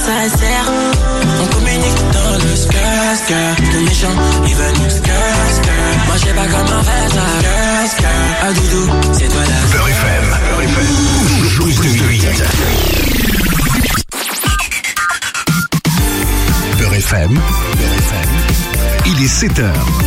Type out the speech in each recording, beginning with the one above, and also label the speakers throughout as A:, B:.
A: sincère. On communique dans le skr. Le méchant, il veut nous skr. Moi j'ai pas comment faire ça. Skr. Ah doudou, c'est toi la
B: Beurre FM. Toujours plus vite. Beurre FM. Il est 7h.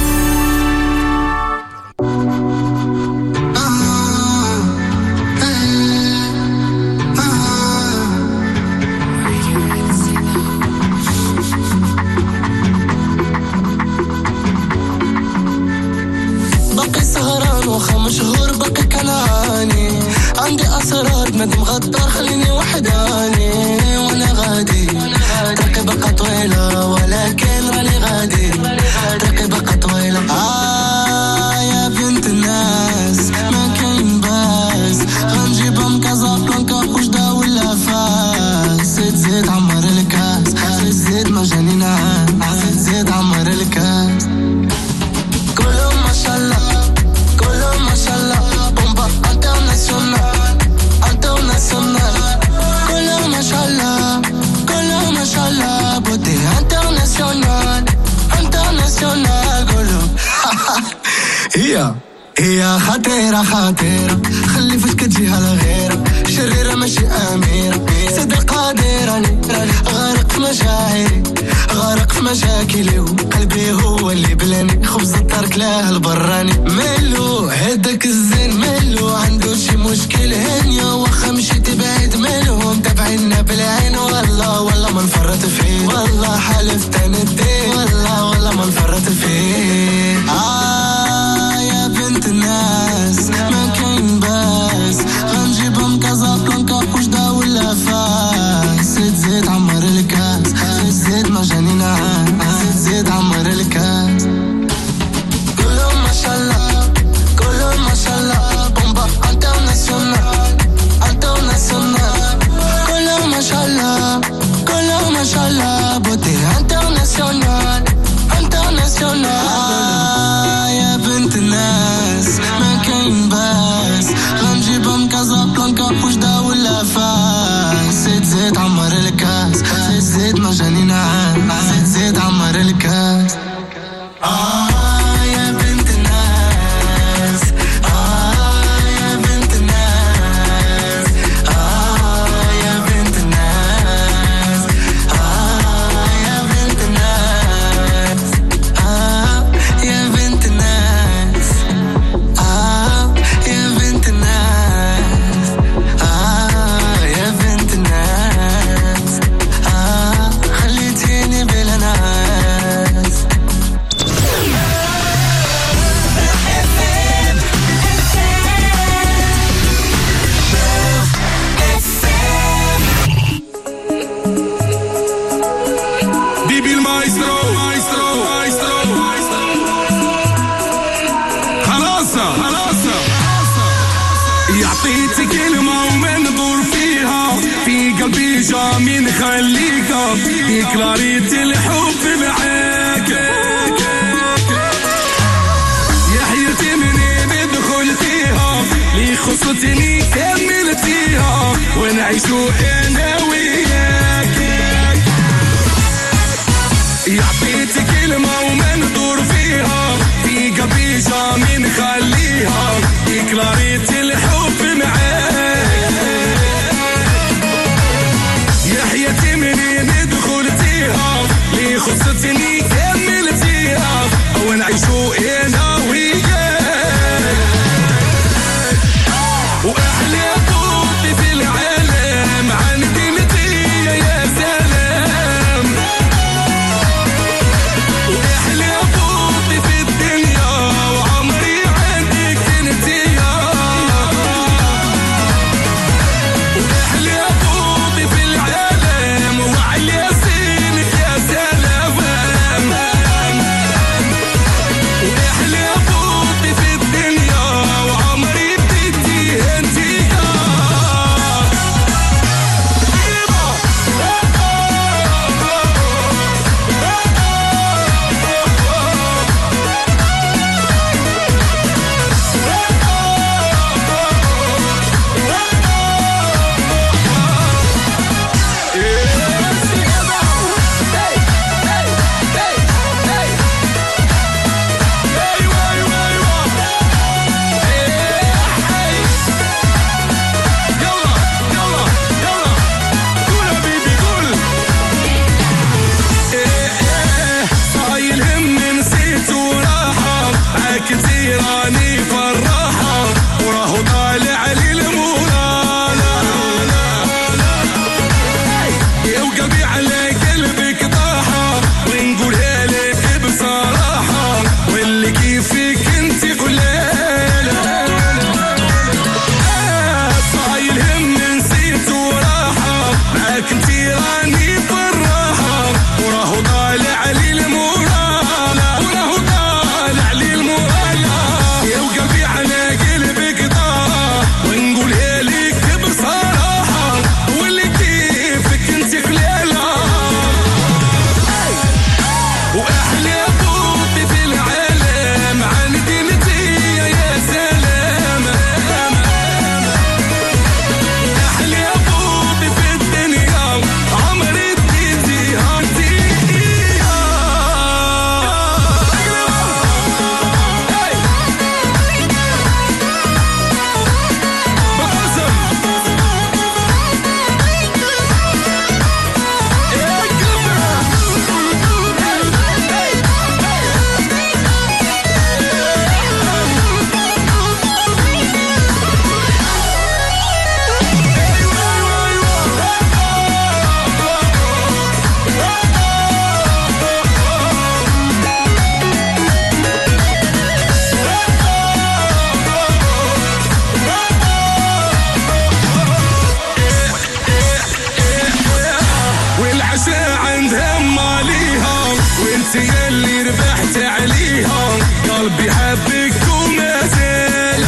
C: عندي أسرار مادام غدار خليني وحداني وانا غادي طريقي بقى طويلة ولكن راني غادي طريقي بقى طويلة يا بنت الناس ما كاين باس غنجيبهم كازابلانكا وجدة ولا فاس زيد عمر الكاس زيد مجانين عام زيد عمر الكاس كلهم ما شاء الله كلهم ما شاء الله بومبا انترناسيونال انترناسيونال كلهم ما شاء الله كلهم ما شاء الله بودي انترناسيونال انترناسيونال كلهم هي خطيرة خطيرة خلي فاش كتجيها لغيرة شريرة ماشي أميرة سيدة قادرة غارق في مشاعري غارق في مشاكلي وقلبي هو اللي بلاني خبز الطرق له البراني مالو هداك الزين مالو عنده شي مشكل هنيا واخا مشيت بعيد مالهم تابعينا بالعين والله ما نفرط فيه والله حلفت ندي والله ما نفرط فيه يا بنت الناس ما كاين باس غنجيبهم كازابلانكا وجدة ولا فاس زيد عمر الكاس زيد مجانين عام زيد عمر الكاس كلهم ما شاء الله كلهم ما شاء الله بومبا انترناسيونال انترناسيونال كلهم ما شاء الله كلهم ما شاء الله بودي انترناسيونال انترناسيونال يا بنت الناس ما كاين باس غنجيبهم كازابلانكا وجدة ولا فاس زيد عمر الكاس زيد مجانين عام زيد عمر الكاس يا بنت الناس يا بنت الناس يا بنت الناس يا بنت الناس يا بنت الناس يا بنت الناس يا بنت الناس خليتيني بلا ناس
D: Bibi il maestro خلاصة يعطيتي كلمة وما ندور فيها في قلبي جامين خليكا ديكلاريتي الحب معاك يا حياتي منين دخلتيها لي خصتني كملتيها ونعيشو انا وياك يعطيتي كلمة وما ندور فيها في قلبي جامين خليها ديكلاريتي الحب معاك يا حياتي منين دخلتيها لي خصتني كملتيها ونعيشو انا وياك واحلى طوطي في العالم عندي متية يا سلام واحلى طوطي في الدنيا وعمري عندك انتيا واحلى طوطي في العالم وعلى سنك يا سلام واحلى طوطي راني في الراحة وراهو طالع لي المورالة وراهو طالع لي المورالة يا وقلبي على قلبك طاح ونقولها لك بصراحة واللي كيفك انت خلالة واحلى بوطي في العالم عندي انتي يا سلام احلى بوطي في الدنيا عمري اديتيها انتي والعشاء عندها ماليها وانت يلي ربحت عليها قلبي حبك وما زال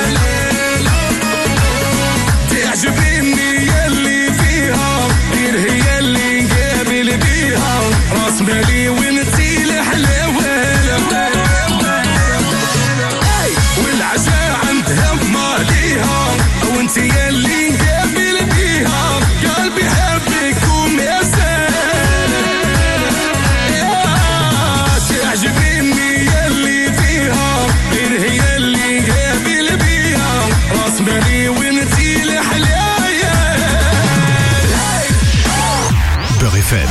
D: تعجبني يلي فيها غير هي اللي نقابل بيها راس مالي وانتي الحلاوة والعشاء عندها ماليها وانت يلي نقابل بيها قلبي حبك وما زال تعجبني يلي فيها غير هي اللي نقابل بيها راس مالي وانتي الحلاوة
B: Beurre FM.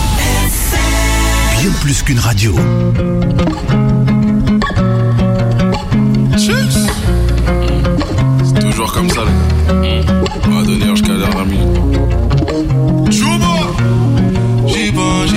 B: Bien plus qu'une radio.
E: C'est toujours comme ça, là. On va donner jusqu'à l'heure à minuit. Chouba! J'y pense,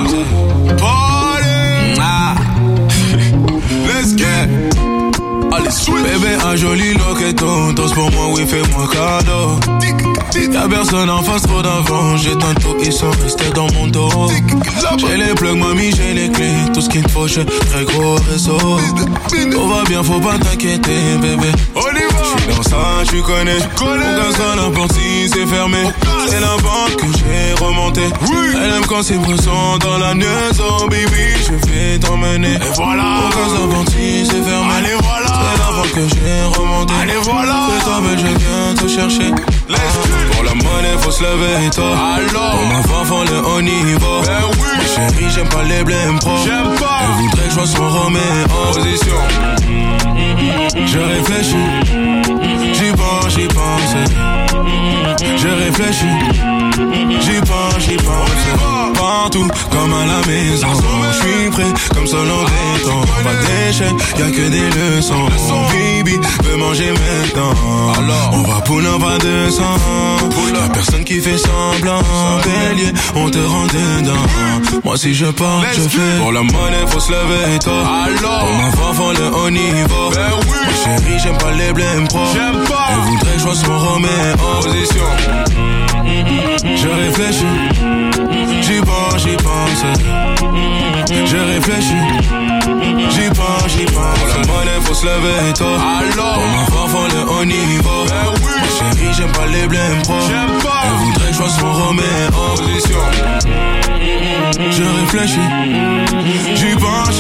E: Party! Let's get! Allez, sweet! Bébé, un joli loqueton, danse pour moi, oui, fais-moi cadeau. Y'a personne en face, trop d'avant. J'éteins tout, ils sont restés dans mon dos. J'ai les plugs, mamie, j'ai les clés. Tout ce qu'il te faut, j'ai très gros réseau. Tout va bien, faut pas t'inquiéter, bébé. J'suis dans ça, tu connais. Aucun seul n'importe si c'est fermé. C'est la banque que j'ai remonté. Elle aime quand c'est pressant dans la maison, baby. Je vais t'emmener. Et voilà. Aucun seul n'importe si c'est fermé. Allez, voilà. C'est la banque que j'ai remonté. Allez, voilà. Fais-toi belle, je viens te chercher. Pour la monnaie, faut se lever tôt. Pour ma femme, le haut niveau. Mais chérie, j'aime pas les blèmes pro. Elle voudrait que je sois son Roméo. Position. Je réfléchis. J'y pense. Je réfléchis. J'y pense. Partout, comme à la maison. J'suis prêt, comme seul en béton. Pas d'échec, y'a que des leçons. Bibi veut manger maintenant. Alors, on va pour un pas de sang. Y'a personne qui fait semblant. Bélier, on te rend dedans. Moi si je pars, je fais. Pour la monnaie, faut se lever tôt. Pour ma femme, le haut niveau. Mais chérie, j'aime pas les blèmes pro. Elle voudrait que je sois son Roméo. Position. Je réfléchis. J'y pense. Je réfléchis. J'y pense. Pour la monnaie, faut se lever tôt. Pour ma femme, le haut niveau. Mais chérie, j'aime pas les blèmes pro. Elle voudrait que je sois son Roméo. Position. Je réfléchis. J'y pense.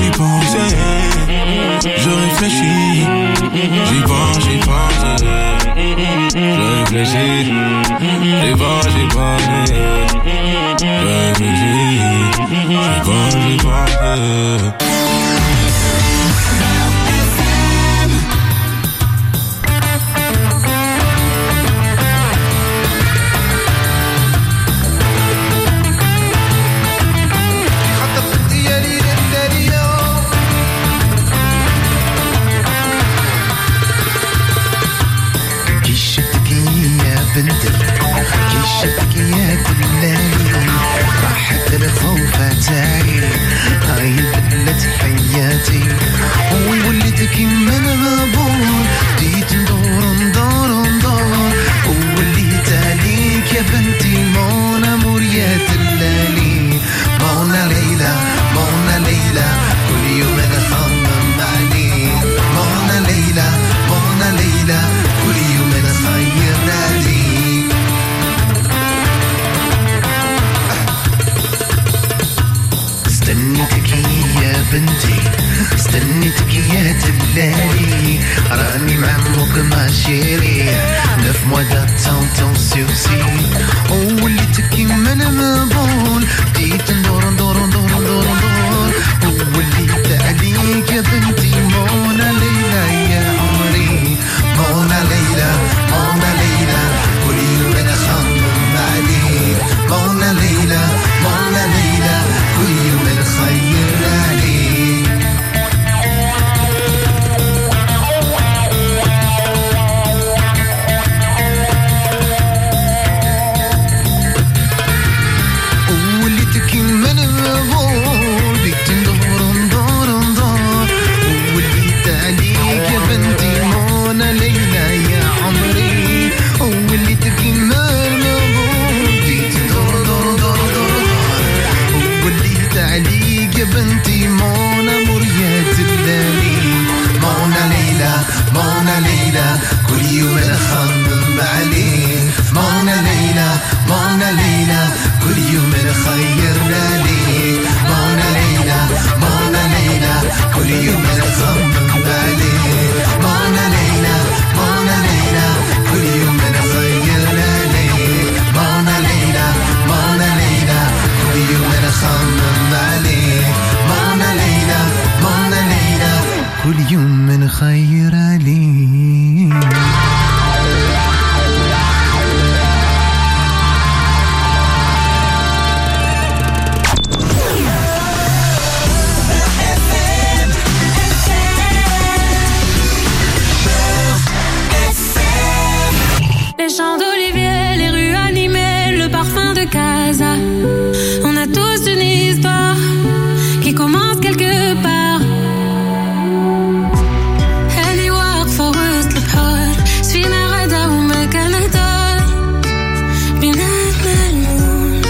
E: Je réfléchis. J'y pense. Je réfléchis. J'y pense. Je réfléchis. J'y pense.
C: كشفتك يا دلالي راحت الخوف تاعي هاي بدلت دلالي راني معموك ما شيري 9 mois d'attente sursis وليت كيما المبول بديت ندور ندور ندور ندور ندور وليت عليك يا بنتي مونا ليلى يا عمري مونا ليلى مونا ليلى كل يوم انا خمم عليك مونا ليلى مونا ليلى كل يوم نخير عليك وليت كيما المبول بيت ندور ندور ندور وليت عليك يا بنتي مونا ليلى يا عمري وليت كيما المبول بيت ندور ندور ندور وليت عليك يا بنتي مونا مريا دلالي مونا ليلى مونا ليلى كل يوم نخمم عليك مونا ليلى مونا ليلى كل يوم نخير عليك مونا ليلى مونا ليلى كل يوم نخمم عليك مونا ليلى مونا ليلى كل يوم نخير عليك مونا ليلى مونا ليلى كل يوم نخمم عليك مونا ليلى مونا ليلى كل يوم نخير عليك
F: Les champs d'olivier, les rues animées, le parfum de casa. On a tous une histoire qui commence quelque part. اللي واقفة وسط البحر سفينة غدا ومكان هدار بيناتنا الموج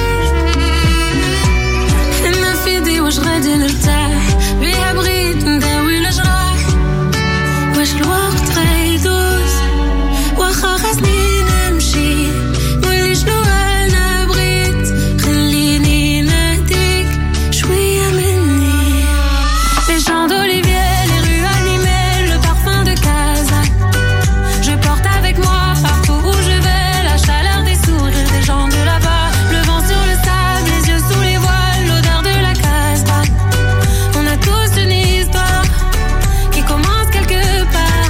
F: حنا في دي واش غادي نرتاح بيها بغيت نداوي الجراح واش الوقت غيدوز واخا خاصني نمشي نولي شنو انا بغيت خليني نهديك شويه مني les champs d'olivier les rues animées le parfum de casa je porte avec moi partout où je vais la chaleur des sourires des gens de là-bas le vent sur le sable les yeux sous les voiles l'odeur de la casbah on a tous une histoire qui commence quelque part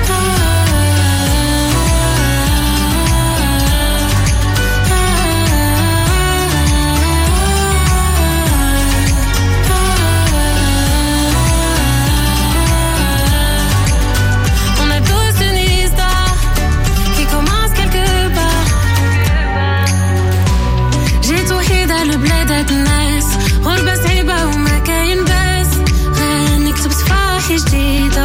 F: on a tous une histoire qui commence quelque part جيت وحيدة لبلاد الناس غربة صعيبة وما كاين باس غنكتب صفاحي جديدة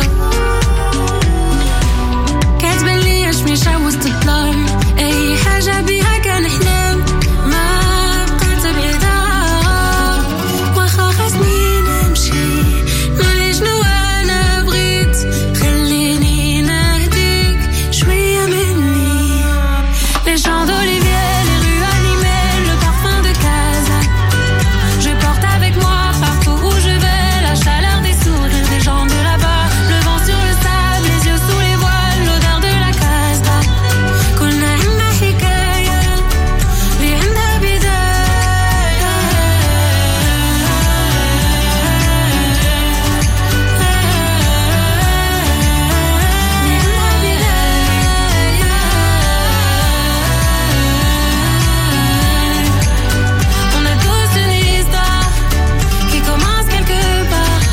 F: كاتبة لي شميشة وسط الظلام أي حاجة بيها كنحلم ما بقيت بعيدة واخا خاصني نمشي نولي شنو أنا بغيت خليني نهديك شوية مني les champs d'olivier les rues animées le parfum de casa je porte avec moi partout où je vais la chaleur des sourires des gens de là-bas le vent sur le sable les yeux sous les voiles l'odeur de la casbah كلنا عنا حكاية اللي عندها بداية on a tous une histoire qui commence quelque part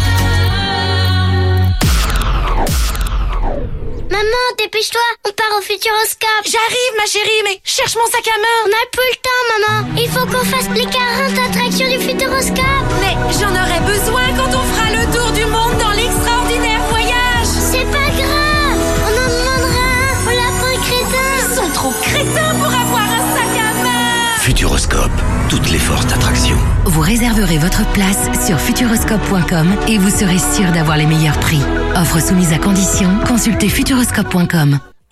G: Maman, dépêche-toi, on part au Futuroscope.
F: J'arrive ma chérie mais cherche mon sac à main
G: On n'a plus le temps, maman. Il faut qu'on fasse les 40 attractions du Futuroscope.
F: mais j'en aurai besoin quand on fera le tour du monde dans l'extraordinaire voyage
G: C'est pas grave, on en demandera un au lapin crétin.
F: ils sont trop crétins pour avoir un sac à main
B: Futuroscope, toutes les forces d'attraction.
H: Vous réserverez votre place sur futuroscope.com et vous serez sûr d'avoir les meilleurs prix. Offre soumise à condition, consultez futuroscope.com.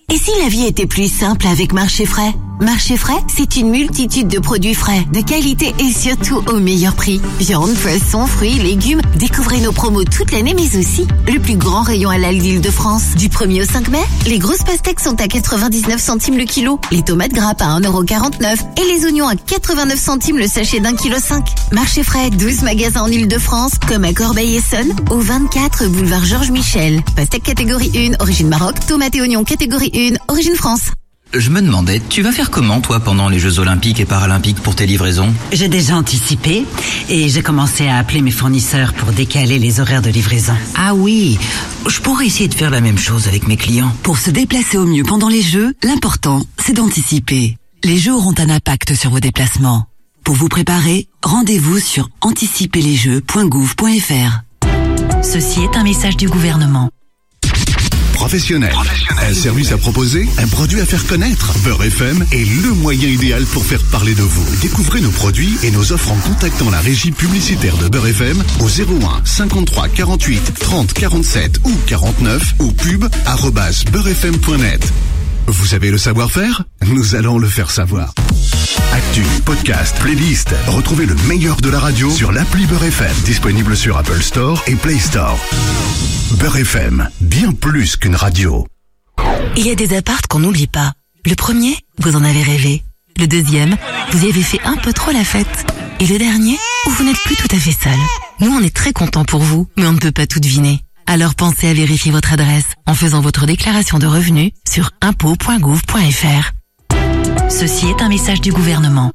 I: Et si la vie était plus simple avec Marché Frais? Marché Frais, c'est une multitude de produits frais, de qualité et surtout au meilleur prix. Viande, poisson, fruits, légumes. Découvrez nos promos toute l'année, mais aussi le plus grand rayon halal d'Île-de-France. Du 1er au 5 mai, les grosses pastèques sont à 99 centimes le kilo, les tomates grappes à 1,49€ et les oignons à 89 centimes le sachet d'1,5 kg. Marché Frais, 12 magasins en Île-de-France, comme à Corbeil-Essonnes, au 24 boulevard Georges Michel. Pastèque catégorie 1, origine Maroc, tomates et oignons catégorie 1, origine France.
J: Je me demandais, tu vas faire comment toi pendant les Jeux Olympiques et Paralympiques pour tes livraisons?
K: J'ai déjà anticipé et j'ai commencé à appeler mes fournisseurs pour décaler les horaires de livraison.
J: Ah oui, je pourrais essayer de faire la même chose avec mes clients.
L: Pour se déplacer au mieux pendant les Jeux, l'important, c'est d'anticiper. Les Jeux auront un impact sur vos déplacements. Pour vous préparer, rendez-vous sur anticiperlesjeux.gouv.fr.
H: Ceci est un message du gouvernement.
B: Professionnel. Un service à proposer, un produit à faire connaître. Beurre FM est le moyen idéal pour faire parler de vous. Découvrez nos produits et nos offres en contactant la régie publicitaire de Beurre FM au 01 53 48 30 47 ou 49 ou pub@beurrefm.net. Vous avez le savoir-faire? Nous allons le faire savoir. Actu, podcast, playlist. Retrouvez le meilleur de la radio sur l'appli Beurre FM, disponible sur Apple Store et Play Store. Beurre FM, bien plus qu'une radio.
H: Il y a des apparts qu'on n'oublie pas. Le premier, vous en avez rêvé. Le deuxième, vous y avez fait un peu trop la fête. Et le dernier, où vous n'êtes plus tout à fait seul. Nous, on est très contents pour vous, mais on ne peut pas tout deviner. Alors pensez à vérifier votre adresse en faisant votre déclaration de revenus sur impôts.gouv.fr. Ceci est un message du gouvernement.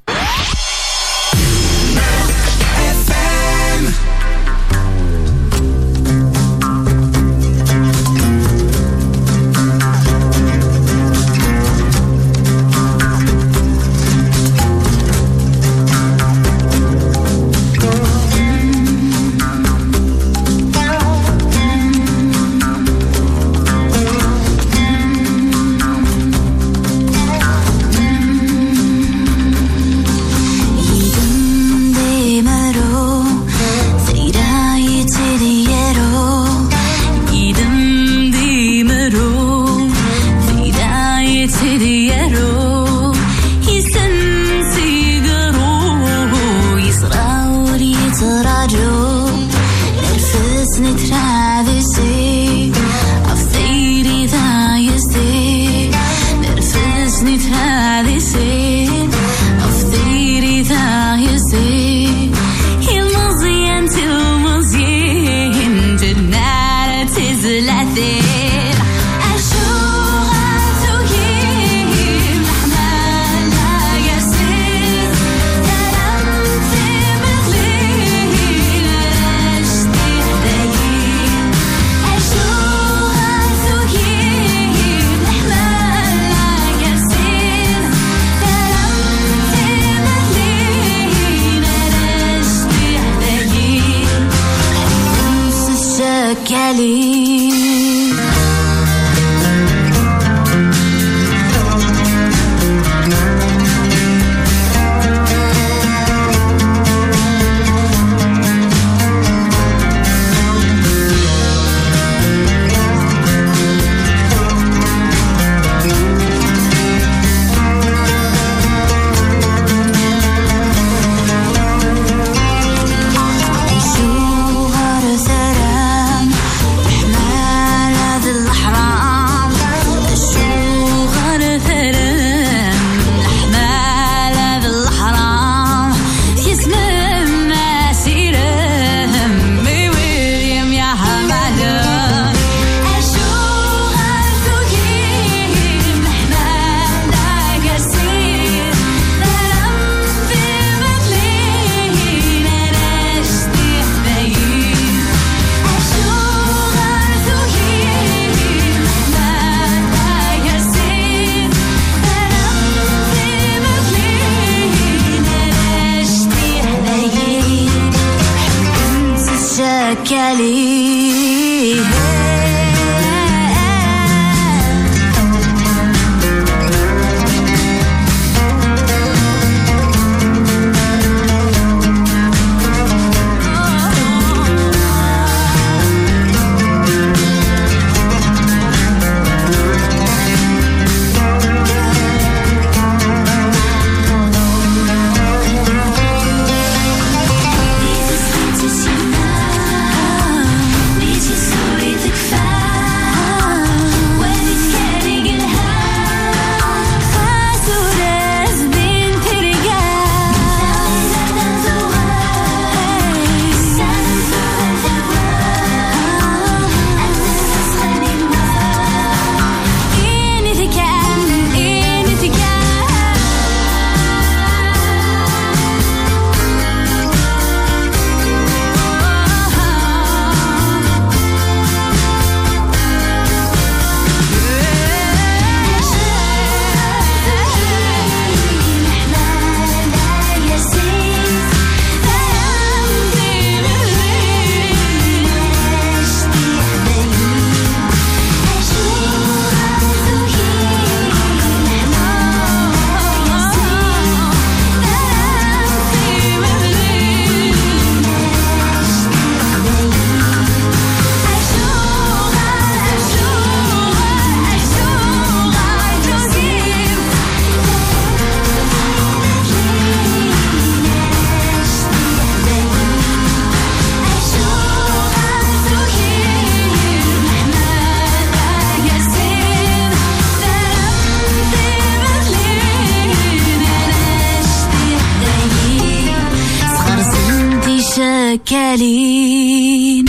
H: متكالين.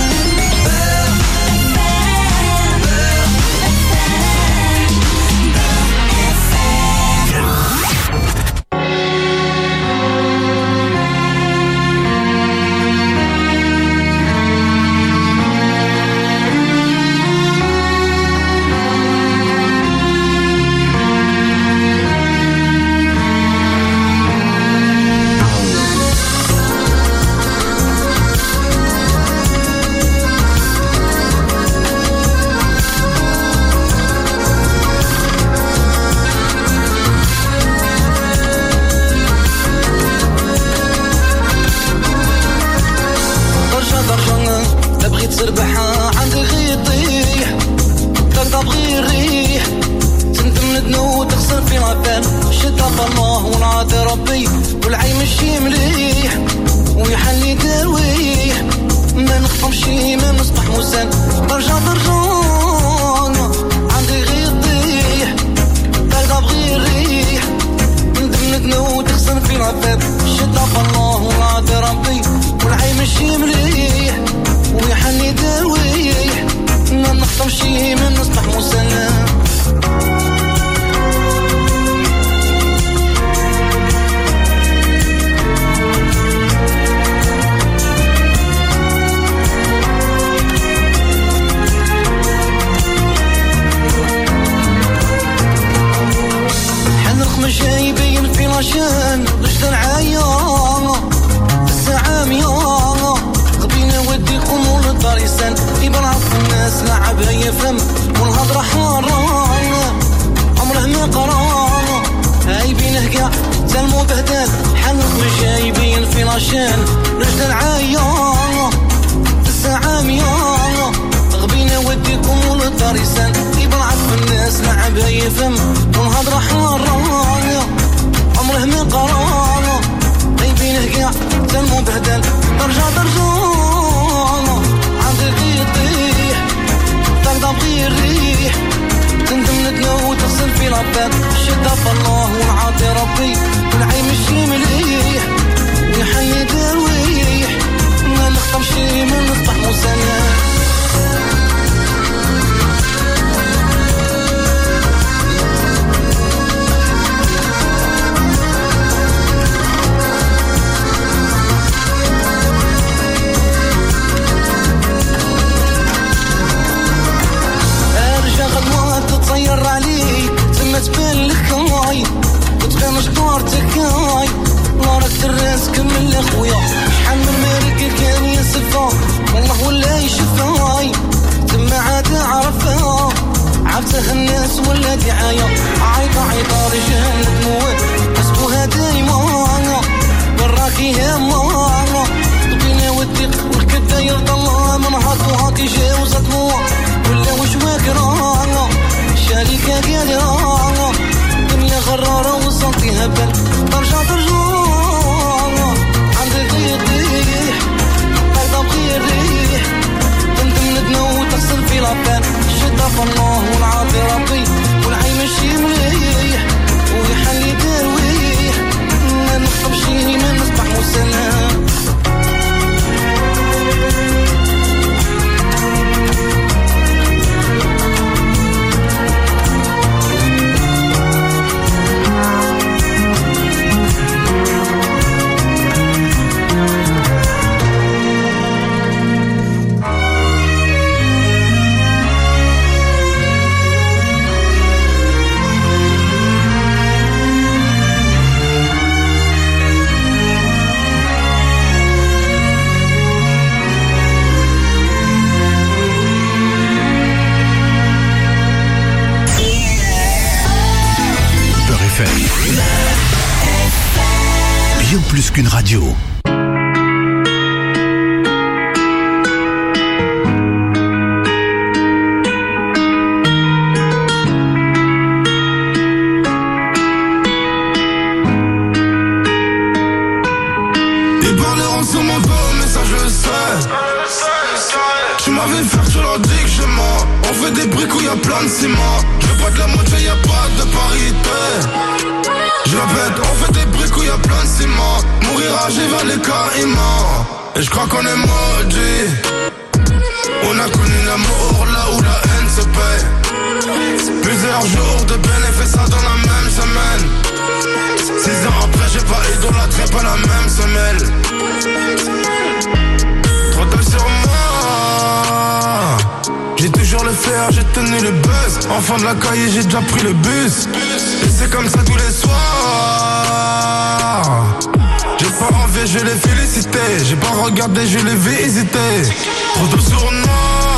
C: تربحها عندي غي يطيح تقدر بغي الريح تندم ندنو تغسل في العبان شدة الله ونعاد ربي والعين مشي مليح ويحلي درويح ما نخطمش ما نصبح موسان برجع عندي غي يطيح تقدر بغي الريح تندم ندنو تغسل في العبان شدة الله ونعاد ربي والعين مشي مليح ويحني درويح ما نخطمش من نصبح مسلم حنرخ مش يبين في لاشان رشد العيان الساعة ميان غبينا وديكم وللدار يسان يبرعف الناس لعبها يفهم والهضرة حران عمره ما قران هايبينه قاع تلمو بهدان حنق مش هايبين في لاشان رجل العيان الساعة ميان غبينا وديكم وللدار يسان يبرعف الناس لعبها يفهم والهضرة حران عمره ما قران هايبينه قاع تلمو بهدان درجة عندك يطيح تقدر بغي الريح تندم ندنو وتغسل في العباد شدة الله ونعاطي ربي والعين مشي مليح ويحيي درويح ما نخطمش ما نصبح مسلم تطير عليك ثم تبان لك هاي وتبان شطارتك هاي نارك الراس كمل اخويا شحال من مالك كان يسفها والله ولا يشفها ثم عاد عرفها عرفتها الناس ولا دعاية عيطة رجال دموع حسبوها دايما براكي هاما بينا وديق والكدا يرضى الله من هاتوها تجاوز دموع ولا وش واكرانا شريكة قادرة دنيا غرارة وصلتي هبل ترجع عندك يطيح تقدر بغي الريح تندم ندنو وتغسل في العبان شدة الله ونعاطي ربي والعين مشي مليح ويحلي درويح ما نخطبش ما نصبح مسلم
B: Bien plus qu'une radio.
D: Ils parleront sur mon dos, mais ça je le sais. Tu m'avais fait, tu leur dis que je mens. On fait des briques où y'a plein de ciment. Je veux pas de la moitié, y'a pas de parité. Je répète, on fait des briques où y'a plein de ciment. Mourir âgé vers les caïmans. Et je crois qu'on est maudits. On a connu l'amour là où la haine se paie. Plusieurs jours de bénéfices dans la même semaine. 6 ans après j'ai pas idolâtré pas la même semelle. Trop tôt sur moi. J'ai toujours le fer, j'ai tenu le buzz. Enfant de la caille, j'ai déjà pris le bus. Et c'est comme ça tous les soirs. J'ai pas envie, je l'ai félicité. J'ai pas regardé, je l'ai visité. Trop tôt sur moi.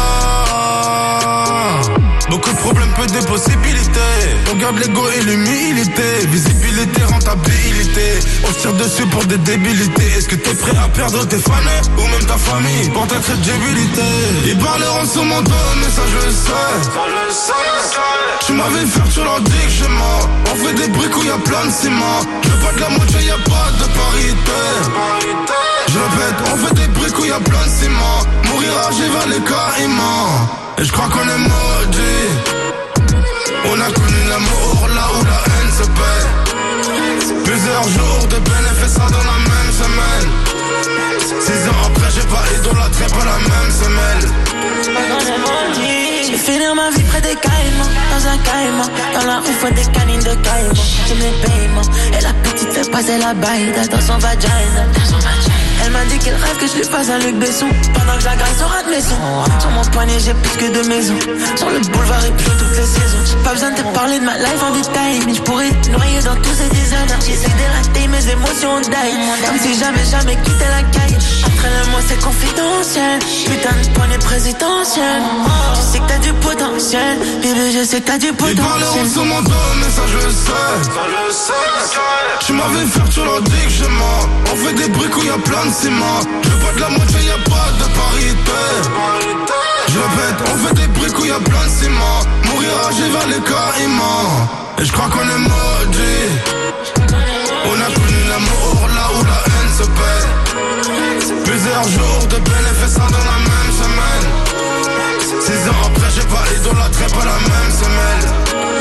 D: Beaucoup de problèmes, peu de possibilités. On garde l'ego et l'humilité. Visibilité, rentabilité. On se tire dessus pour des débilités. Est-ce que t'es prêt à perdre tes fans ou même ta famille pour ta crédibilité? Ils parleront sur mon dos, mais ça je le sais. Tu m'avais fait, tu leur dis que je mens. On fait des briques où y'a plein de ciment. Je veux pas de la moitié, y'a pas de parité. Je répète, on fait des briques où y'a plein de ciment. Mourir âgé va les carrément. Et je crois qu'on est maudits. On a connu l'amour là où la haine se paie. Plusieurs jours de bénéfices dans la même semaine. 6 ans après j'ai pas idolâtré pas la même semelle.
M: J'ai fini ma vie près des caïmans, dans un caïman. Dans la rue faut des canines de caïmans. J'aime les paiements. Et la petite fait passer la baille dans son vagina. Elle m'a dit qu'elle rêve que je lui fasse un Luc Besson. Pendant que j'agresse sur un de mes sons. Sur mon poignet j'ai plus que 2 maisons. Sur le boulevard il pleut toutes les saisons. J'ai pas besoin de te parler de ma life en détail. Mais je pourrais te noyer dans tous ces désordres. J'essaie d'élater mes émotions die. Comme si jamais quitté la caille. Après le mois c'est confidentiel. Putain de poignée présidentielle. Tu sais que t'as du potentiel. Bébé je sais que t'as du potentiel.
D: Ils parleront sur mon dos mais ça je le sais. Tu m'avais fait, tu leur dis que je mens. On fait des briques où y'a plein de ciment. Je veux pas de la moitié, y'a pas de parité. Je répète, on fait des briques où y'a plein de ciment. Mourir âgé va les carrément. Et je crois qu'on est maudits. On a connu l'amour là où la haine se paie. Plusieurs jours de bénéfices dans la même semaine. 6 ans après j'ai pas idolâtré pas la même semelle.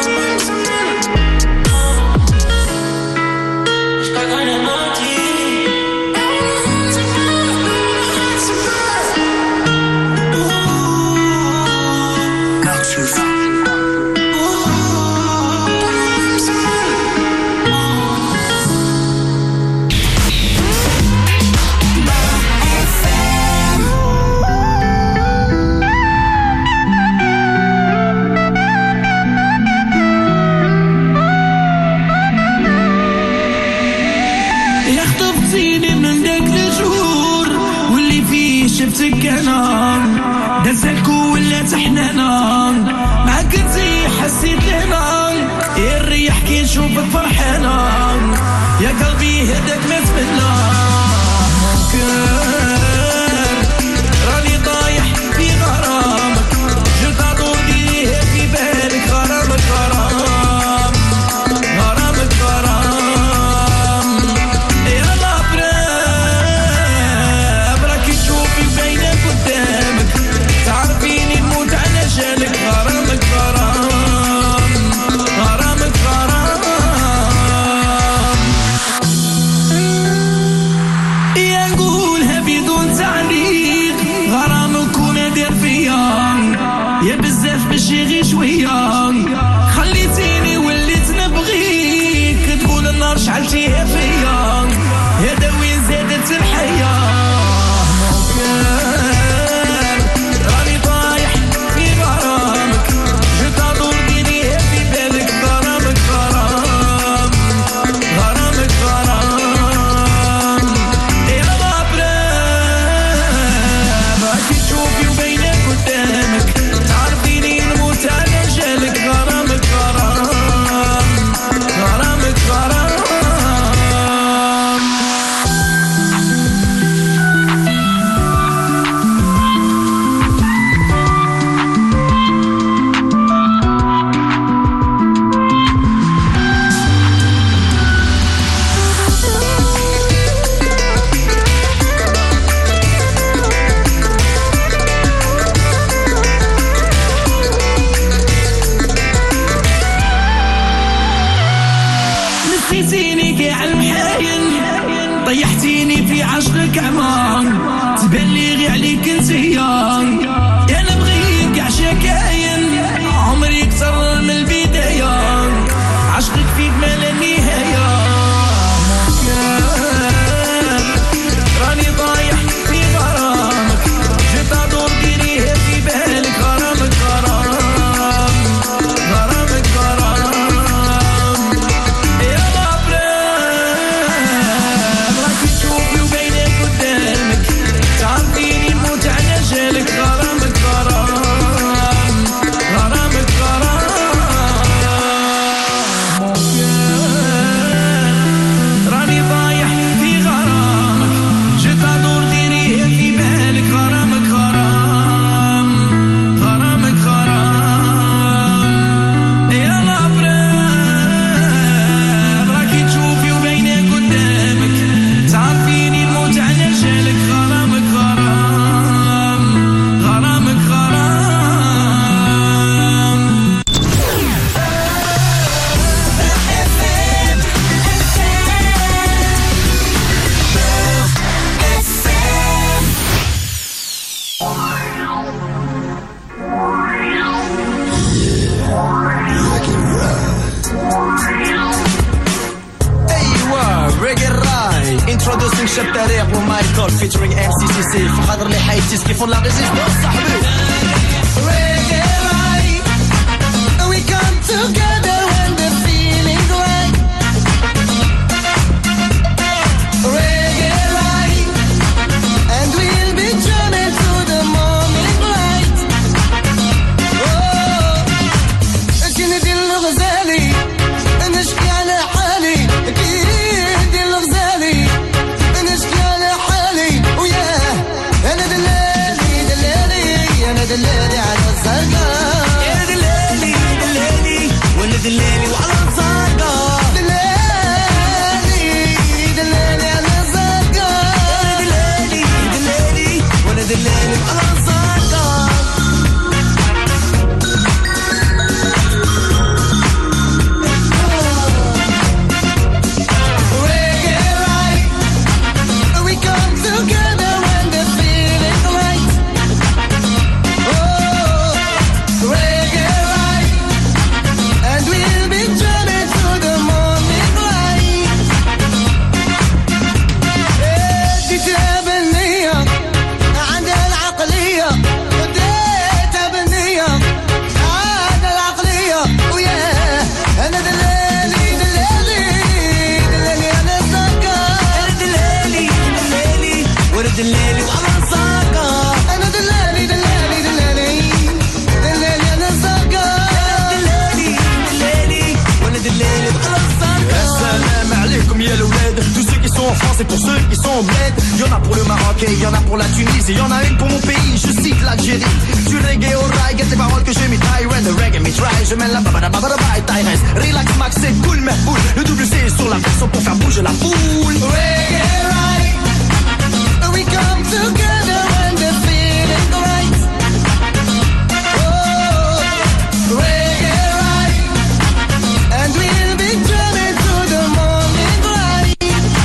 M: Je crois qu'on est maudits.
N: شفتك انا دزلك ولا تحنانا معاك انتي حسيت لنا الريح كي نشوفك فرحانه يا قلبي هداك ما تمنى راني طايح في غرامك جو تدور ليه في بالك غرامك غرام غرامك غرام يا لابرام راكي تشوفي باينه قدامك تعرفيني نموت على جالك غرامك غرام غرامك غرام يا نقولها بدون تعليق غرامك ونادر فيا يا بزاف ماشي غير شويه خليتيني وليت نبغيك تقول النار شعلتيها فيا هذا وين زادت الحياه راني طايح في غرامك جو تدور بيني في بالك غرامك غرام غرامك غرام يا لابرام راكي تشوفي وباينه قدامك تعرفيني نموت على جالك غرامك غرام غرامك غرام نسيتيني كاع المحاين طيحتيني في عشقك عمان عشقك فيك ما لا نهاية راني ضايع في غرامك جيت ادور ديريها في بالك غرامك غرام غرامك غرام يا غبران راكي تشوفي وبينك قدامك تعرفيني نموت على جالك غرامك غرام غرامك غرام راني ضايع في غرامك جيت ادور ديريها في بالك غرامك غرام غرامك غرام يا الابرار راكي تشوفي وبينك قدامك تعرفيني نموت على جالك غرامك غرام غرامك غرام
O: Reggae Rai, introducing Chef Tariq ou Michael featuring MCCC. فحضر لي حياتي كيف la résistance صاحبي.
C: Reggae Rai, we come together when the feeling's right. Reggae Rai, and we'll be jamming to the morning light. Oh, كندير الغزالي نشكي على حالي كندير الغزالي نشكي على حالي وياه انا دلالي دلالي انا دلالي على الزرقاء يا دلالي دلالي وانا دلالي وعلى الزرقاء دلالي دلالي على الزرقاء دلالي دلالي وانا دلالي وعلى الزرقاء Reggae Rai, we come together when the feeling's right. Oh, Reggae Rai, and we'll be jamming to the morning light. اديتها بالنية عندها العقلية اديتها بالنية عندها العقلية وياه انا دلالي دلالي دلالي على الزرقاء دلالي دلالي وانا دلالي وعلى الزرقاء انا دلالي دلالي دلالي دلالي على الزرقاء دلالي دلالي وانا دلالي وعلى الزرقاء
O: Salam alaikum ya l'ouled. Tous ceux qui sont en France et pour ceux qui sont en bled. Y'en a pour le Maroc et y'en a pour la Tunisie. Y'en a une pour mon pays, je cite l'Algérie. Du reggae au rail, get les paroles que je m'y taille. When the reggae me try, je mets la babada babada bye Tyrese. Relax max, c'est cool mais boule. Le WC est sur la version pour faire bouger la foule.
C: Reggae Rai, we come together when the feeling's right. Oh, Reggae Rai, and we'll be jamming to the morning light.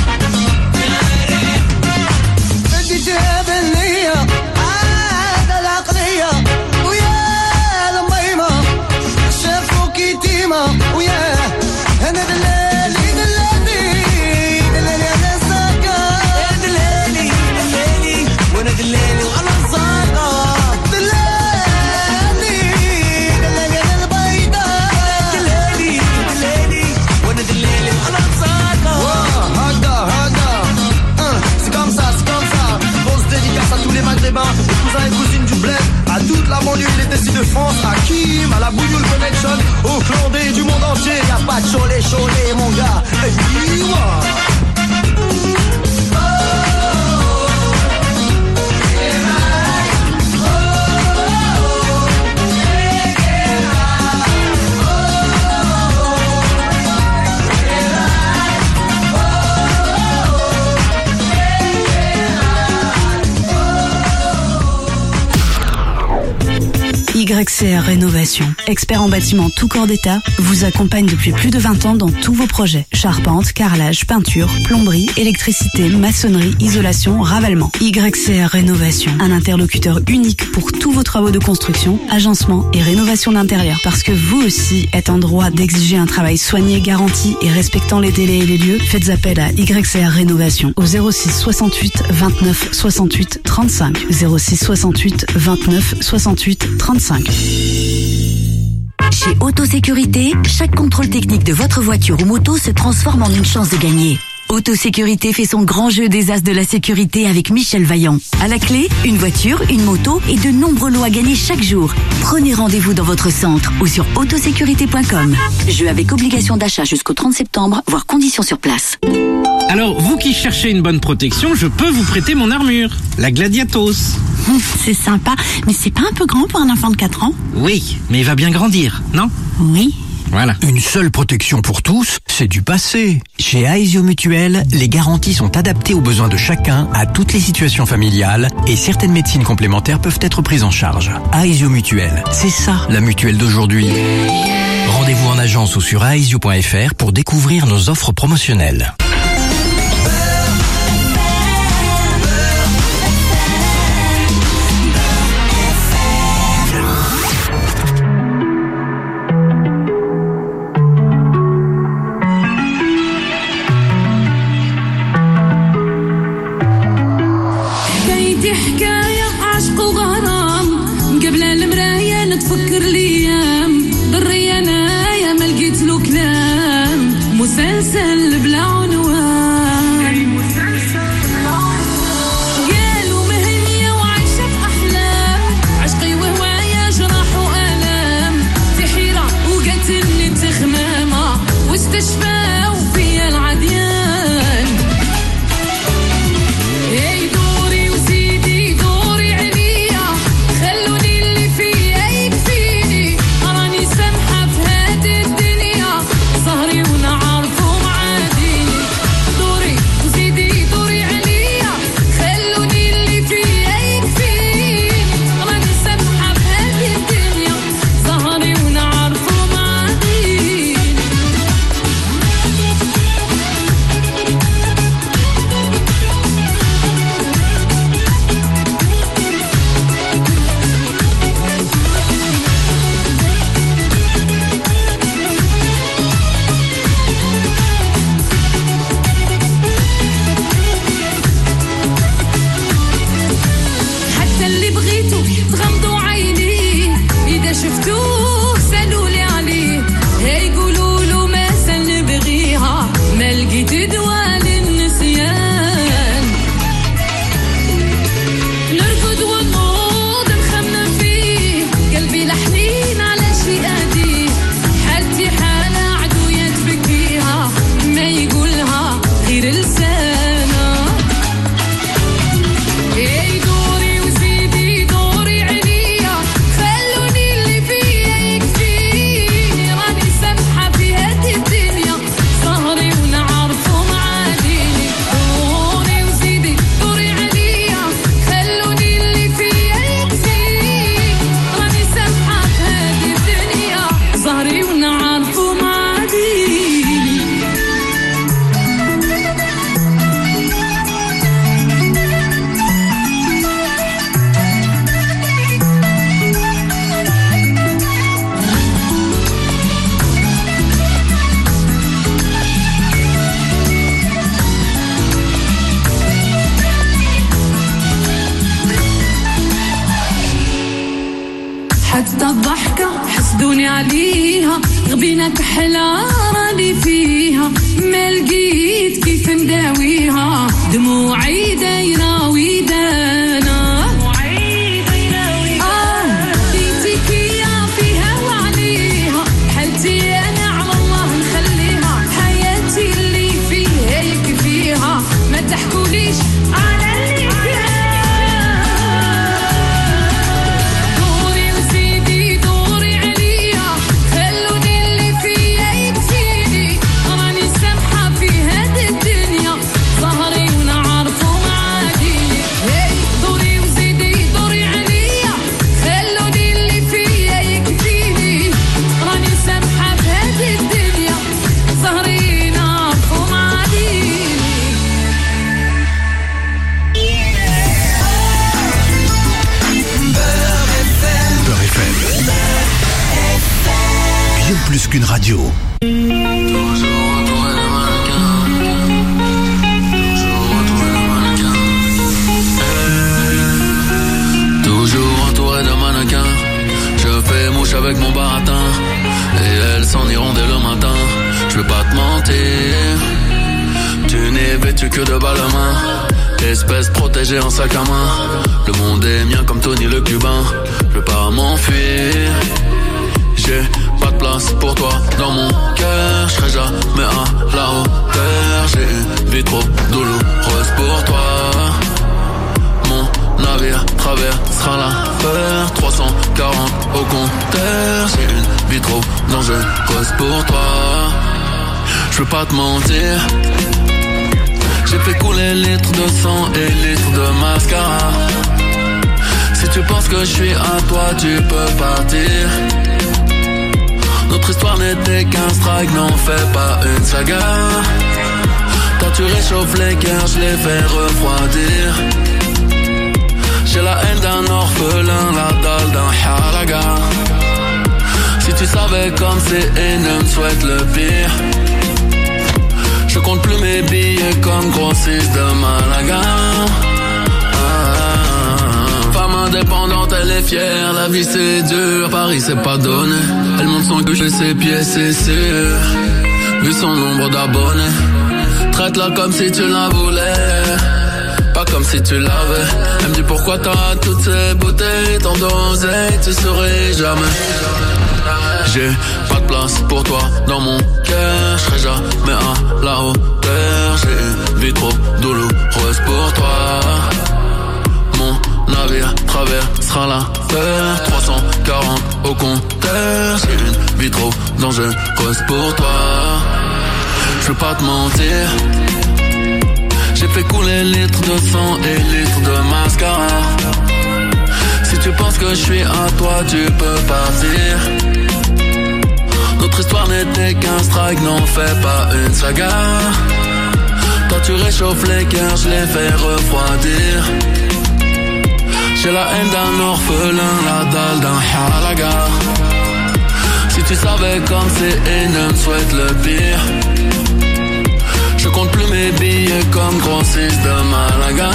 C: اديتها بالنية عادة العقلية ويا الميمة شافوك يتيمة ويا انا دلالي دلالي دلالي على الزرقاء دلالي دلالي
O: وانا دلالي وعلى الزرقاء
C: دلالي دلالي على البيضاء
O: دلالي دلالي وانا دلالي وعلى الزرقاء. هدا هدا c'est comme ça grosse dédicace à tous les maghrébins, les cousins et cousines du bled, à toute la banlieue et les décis de France, à Kim, à la Bouilloule Connection, au clandé du monde entier. Y'a pas de cholet cholet mon gars. Hey,
P: YCR Rénovation, expert en bâtiment tout corps d'état, vous accompagne depuis plus de 20 ans dans tous vos projets. Charpente, carrelage, peinture, plomberie, électricité, maçonnerie, isolation, ravalement. YCR Rénovation, un interlocuteur unique pour tous vos travaux de construction, agencement et rénovation d'intérieur. Parce que vous aussi êtes en droit d'exiger un travail soigné, garanti et respectant les délais et les lieux, faites appel à YCR Rénovation au 06 68 29 68 35. 06 68 29 68 35.
Q: Chez Autosécurité, chaque contrôle technique de votre voiture ou moto se transforme en une chance de gagner. Autosécurité fait son grand jeu des as de la sécurité avec Michel Vaillant. À la clé, une voiture, une moto et de nombreux lots à gagner chaque jour. Prenez rendez-vous dans votre centre ou sur autosécurité.com. Jeu avec obligation d'achat jusqu'au 30 septembre, voire conditions sur place.
R: Alors, vous qui cherchez une bonne protection, je peux vous prêter mon armure, la Gladiatos.
S: C'est sympa, mais c'est pas un peu grand pour un enfant de 4 ans?
R: Oui, mais il va bien grandir, non?
S: Oui.
R: Voilà.
T: Une seule protection pour tous, c'est du passé. Chez Aesio Mutuel, les garanties sont adaptées aux besoins de chacun, à toutes les situations familiales, et certaines médecines complémentaires peuvent être prises en charge. Aesio Mutuel, c'est ça la mutuelle d'aujourd'hui. Rendez-vous en agence ou sur aesio.fr pour découvrir nos offres promotionnelles.
F: تفكر ليام ضري انا يا ما لقيت له كلام مسلسل بلا عنوان قالوا مهنيه وعايشه في احلام عشقي وهوايا جراح والام في حيره وقتلني تخمامه واستشفى وفيا العديان اي دوري وزيدي دوري عليا خلوني اللي فيا يكفيني راني سامحه في هذه الدنيا ظهري ونعرفه معاديني دوري وزيدي دوري عليا خلوني اللي فيا يكفيني راني سامحه في هذه الدنيا ظهري ونعرفه معاديني حتى اللي بغيتو تغمضوا عيني إذا شفتوه سالولي عليه هيقولوا له ما سال نبغيها ما لقيت دواء للنسيان نرقد ونوض نخمم فيه قلبي لحنين على شي أديه حالتي حالة عدوية تبكيها ما يقولها غير لسانه اي دوري وزيدي دوري عليا خلوني اللي فيا يكفيني راني سامحه في هذه الدنيا ظهري ونعرفه معاديني دوري وزيدي دوري عليا خلوني اللي فيا يكفيني راني سامحه في هذه الدنيا ظهري ونعرفه معاديني حتى الضحكة حسدوني عليها غبينا كحلة راني فيها ما لقيت كيف نداويها دموعي دايرة ويدانا ديتك يا فيها وعليها حالتي أنا على الله نخليها حياتي اللي فيها يكفيها ما تحكوليش على اللي فيها دوري وزيدي دوري عليا خلوني اللي فيا يكفيني راني سامحه في هذه الدنيا ظهري ونعرفه معاديني
B: qu'une radio.
U: Toujours entouré de mannequins, je fais mouche avec mon baratin, et elles s'en iront dès le matin. Je veux pas te mentir, tu n'es vêtu que de balles à main, espèce protégée en sac à main. Le monde est mien comme Tony le Cubain, je veux pas m'enfuir. J'ai pas de place pour toi dans mon cœur, je serai jamais à la hauteur. J'ai une vie trop douloureuse pour toi. Mon navire traversera la peur, 340 au compteur. J'ai une vie trop dangereuse pour toi. Je veux pas te mentir, j'ai fait couler litres de sang et litres de mascara. Si tu penses que je suis à toi, tu peux partir. Notre histoire n'était qu'un strike, n'en fais pas une saga. Toi tu réchauffes les cœurs, je les fais refroidir. J'ai la haine d'un orphelin, la dalle d'un haraga. Si tu savais comme c'est énorme, souhaite le pire. Je compte plus mes billets comme grossiste de Malaga. Femme indépendante, elle est fière, la vie c'est dur, Paris c'est pas donné. Elle monte son cul chez ses pieds, c'est sûr. Vu son nombre d'abonnés, traite-la comme si tu la voulais, pas comme si tu l'avais. Elle me dit pourquoi t'as toutes ces bouteilles, tant d'oseille, tu saurais jamais. J'ai pas de place pour toi dans mon cœur, je serai jamais à la hauteur. J'ai une vie trop douloureuse pour toi. Mon navire traversera la peur, 340 au compteur. J'ai une vie trop dangereuse pour toi. Je veux pas te mentir, j'ai fait couler litres de sang et litres de mascara. Si tu penses que je suis à toi, tu peux partir. Notre histoire n'était qu'un strike, n'en fais pas une saga. Toi tu réchauffes les cœurs, je les fais refroidir. J'ai la haine d'un orphelin, la dalle d'un halaga. Si tu savais comme c'est énorme, souhaite le pire. Je compte plus mes billets comme grossiste de Malaga.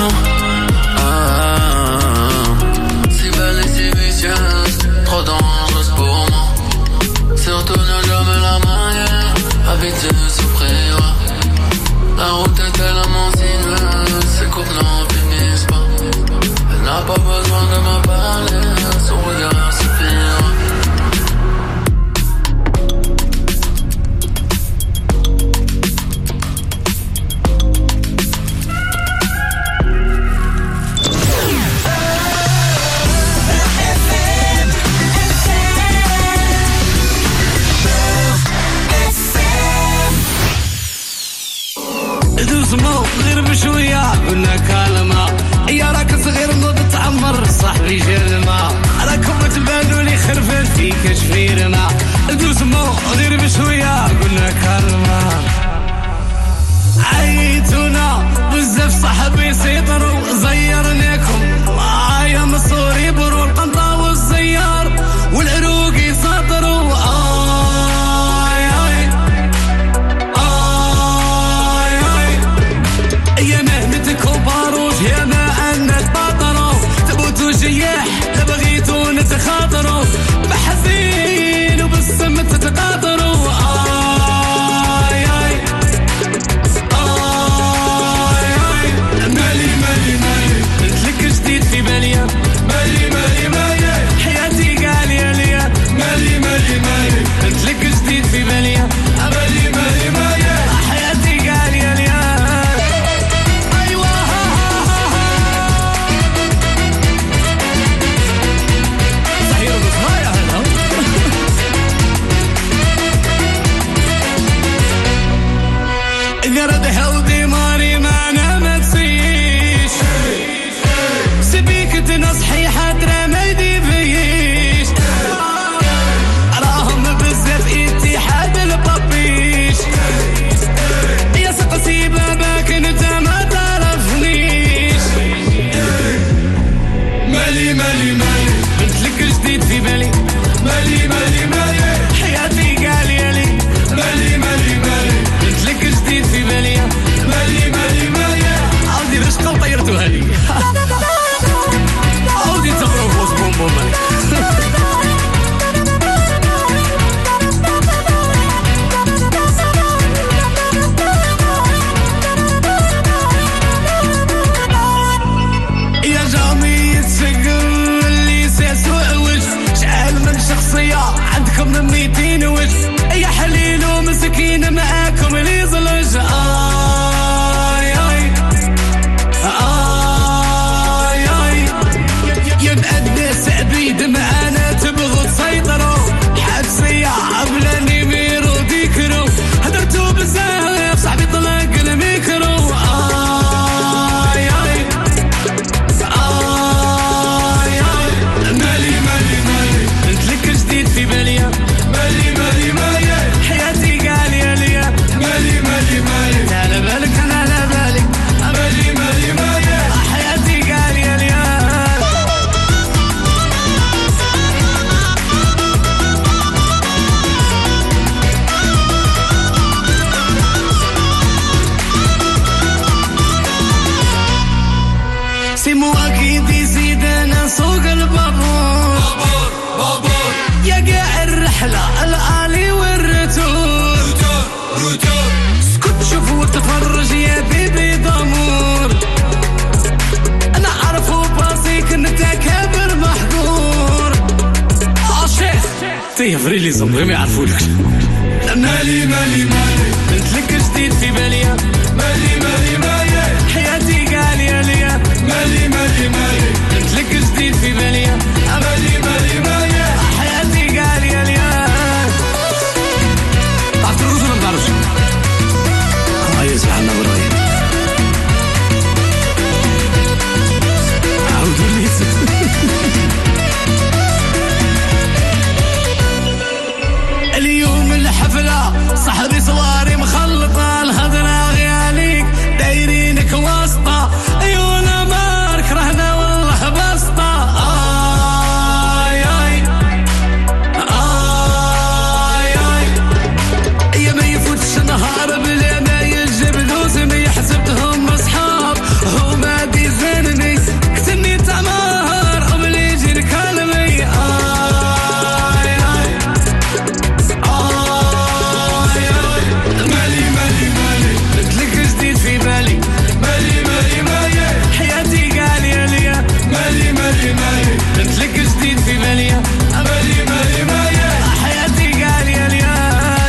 U: Si belle et si vicieuse, trop dangereuse pour moi. Surtout ne jamais la manière, avec de souffrir. La route est tellement sinueuse, ces coupes n'en finissent pas. Elle n'a pas besoin de me parler, son regard suffira.
N: موا كي ديزيد انا سوق البابور بابور يا قاع الرحلة الآلي والرتور روتور اسكت شوف وتفرج يا بيبي ضمور انا عارفو باسيك انت كابر محظور عاشق تيفري لي زمري ما يعرفولكش مالي مالي مالي قلتلك جديد في باليا مالي مالي مالي حياتي قالية ليا مالي مالي مالي قلتلك جديد في باليا مالي مالي مالي حياتي قالية ليا تعرف الرز ولا ما تعرفش؟ هاي سبحان الله برايي عاودوا لي اليوم الحفلة صاحبي صواري مخلطة الخضرا غياليك دايرينك واسطة عيونا مارك رهنا والله بسطة آي آي آي آي يا ما يفوتش نهار بلا ما يجيب دوز ما يحسبهم أصحاب هما ديزانني كتني تعمار وملي يجي كلمي قلتلك جديد في باليا مالي مالي مالي حياتي قالية ليا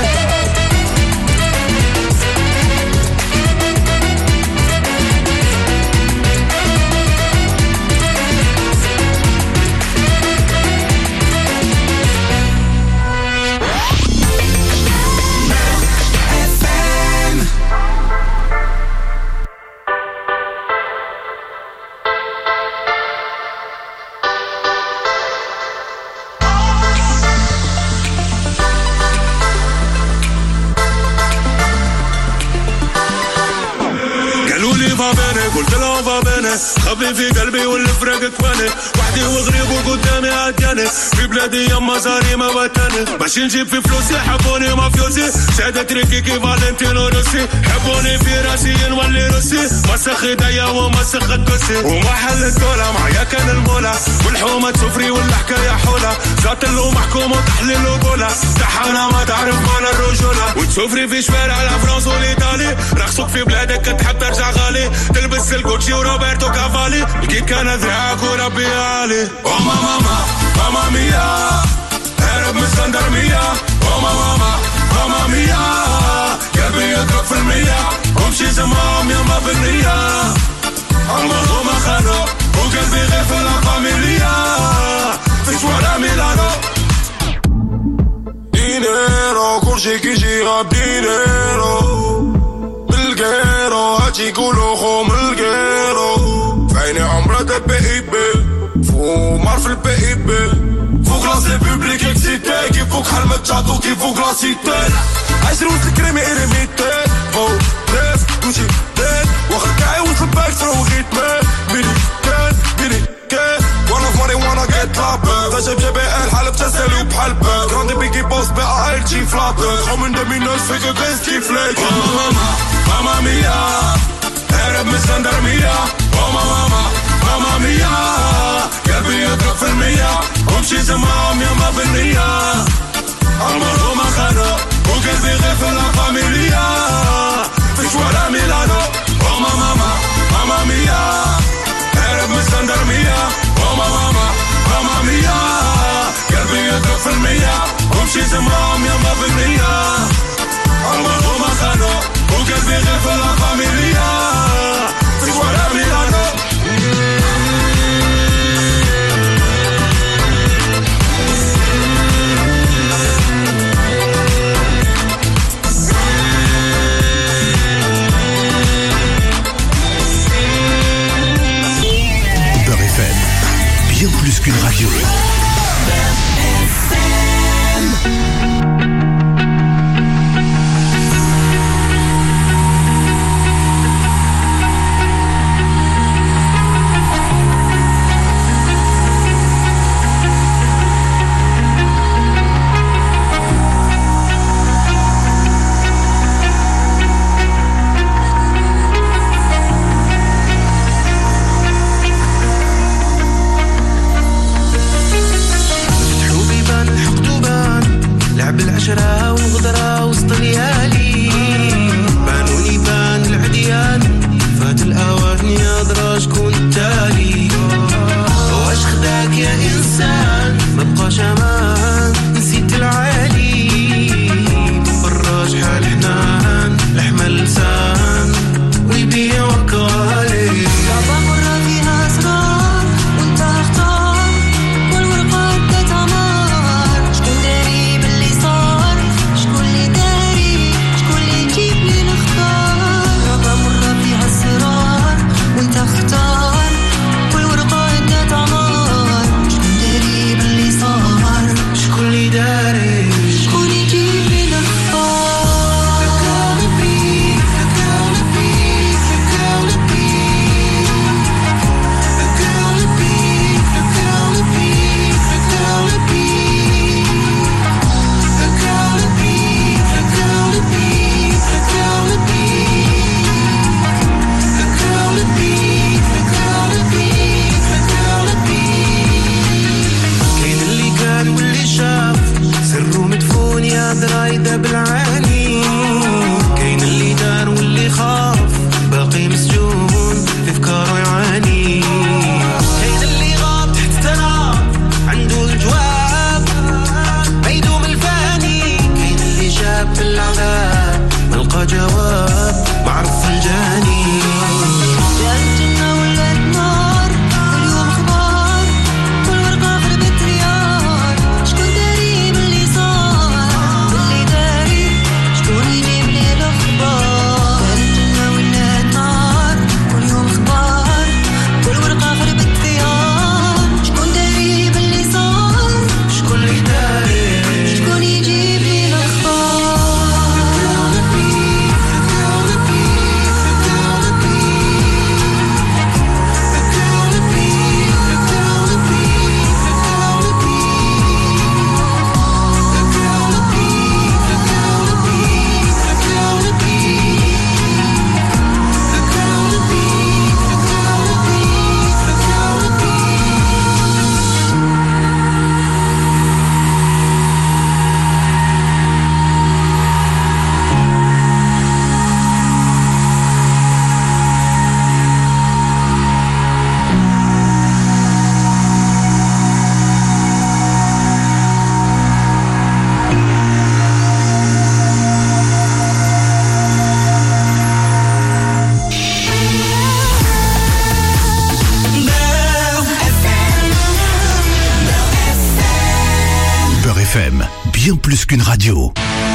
A: قلت له بابانا خبي في قلبي والفراق كواني وحدي وغريب وقدامي عدياني في بلادي يما زاري ما وطني باش نجيب في فلوسي حبوني مافيوزي سادة تريكي كي فالنتينو روسي حبوني في راسي نولي روسي مسخ ايديا ومسخ الدوسي وما حل الدولة معايا كان المولى والحومة تسفري والحكاية حولة ذات اللو محكوم وتحليل وقولة تحانا ما تعرف معنى الرجولة وتسفري في شوارع الفرنسا والإيطالي رخصوك في بلادك تحب ترجع غالي تلبس الكوتشي وروبرتو كافالي لقيت كان ذراعك وربي عالي وما ماما ماما ميا هرب من الجندرمية وما ماما ماما ميا قلبي يضرب في المية ومشي زمام يما بالنية عمرهم ما خانوا وقلبي غير في الفاميليا في شوارع ميلانو دينيرو كل شي كيجي غاب دينيرو بالقيرو هاتي يقولو خوم القيرو فيني عمرة دا بي بي فو مار في البي بي فوق لاسي بوبليك اكسيتي كي فوق حلمة تشاتو كي فوق لاسيتي عايش روز الكريمي إريميتي فو ريف كوشي ديت واخر كاعي وصل باك فرو غيتمي بيني كان بيني كان وانا في ماري وانا جيت لابي فاشا بجبي الحالة بتسالي وبحال بي غراندي بيكي بوس بقى عيلتي فلابي خو من دمي ناس فيك غيز كيف ليك ماما ميا هرب من الجندرمية وما ماما ماما ميا قلبي يضرب في المية ومشي زمام يما بالنية عمرهم ما خانوا وقلبي غير في الفاميليا في شوارع ميلانو وما ماما ماما ميا هرب من الجندرمية وما ماما ماما ميا قلبي يضرب في المية ومشي زمام يما بالنية عمرهم ما خانوا وقلبي غير في الفاميليا في شوارع ميلانو
B: Beurre FM, bien plus qu'une radio. FM, bien plus qu'une radio.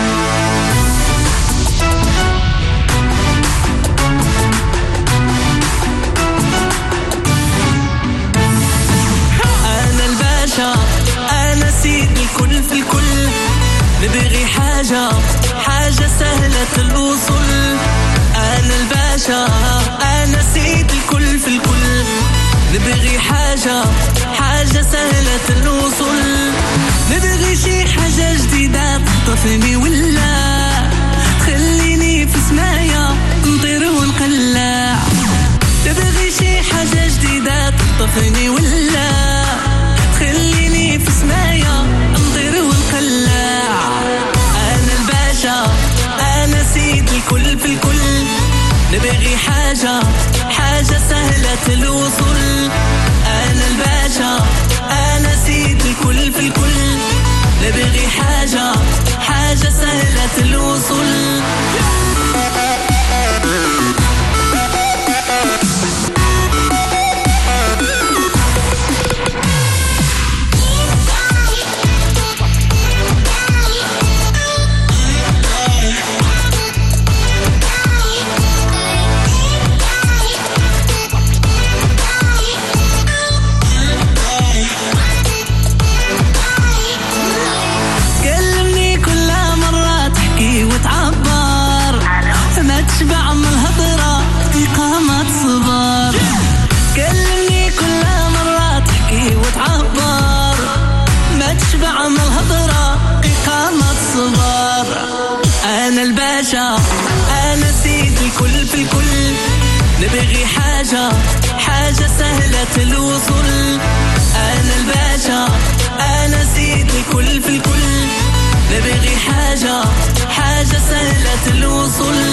N: أنا الباشا أنا سيد الكل في الكل نبغي حاجة سهلة الوصول أنا الباشا أنا سيد الكل في الكل نبغي حاجة سهلة الوصول نبغي شي حاجة جديدة تخطفني ولا تخليني في سمايا نطير ونقلع نبغي شي حاجة جديدة تخطفني ولا تخليني في سمايا نطير ونقلع أنا الباشا أنا سيد الكل في الكل نبغي حاجة سهلة الوصول أنا الباشا أنا سيد الكل في الكل نبغي حاجة سهلة الوصول تشبع من الهضرة إقامة صبر كلمني كل مرة تحكي وتعبر ما تشبع من الهضرة إقامة صبر أنا الباشا أنا سيد الكل في الكل نبغي حاجة سهلة الوصول أنا الباشا أنا سيد الكل في الكل نبغي حاجة سهلة الوصول